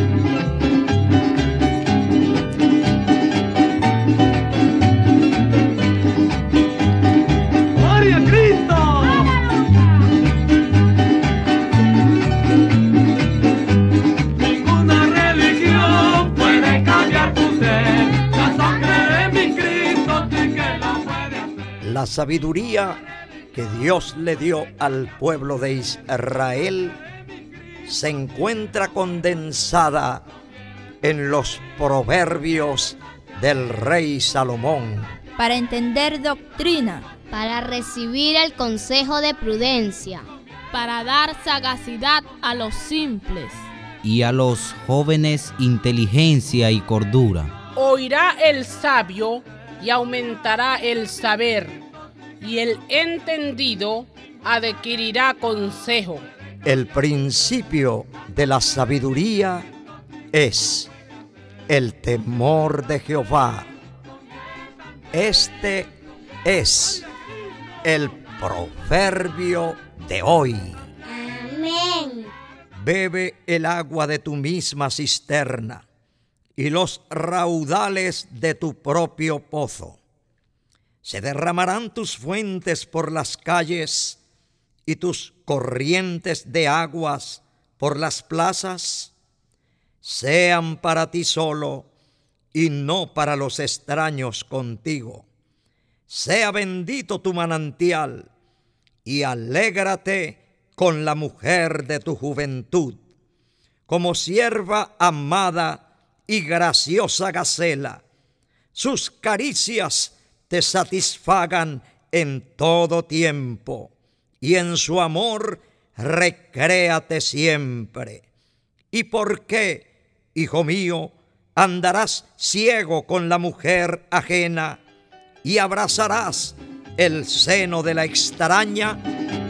La sabiduría que Dios le dio al pueblo de Israel se encuentra condensada en los proverbios del rey Salomón. Para entender doctrina, para recibir el consejo de prudencia, para dar sagacidad a los simples, y a los jóvenes inteligencia y cordura. Oirá el sabio y aumentará el saber, y el entendido adquirirá consejo. El principio de la sabiduría es el temor de Jehová. Este es el proverbio de hoy. Amén. Bebe el agua de tu misma cisterna y los raudales de tu propio pozo. Se derramarán tus fuentes por las calles y tus corrientes de aguas por las plazas. Sean para ti solo y no para los extraños contigo. Sea bendito tu manantial y alégrate con la mujer de tu juventud. Como sierva amada y graciosa gacela, sus caricias te satisfagan en todo tiempo, y en su amor recréate siempre. ¿Y por qué, hijo mío, andarás ciego con la mujer ajena y abrazarás el seno de la extraña?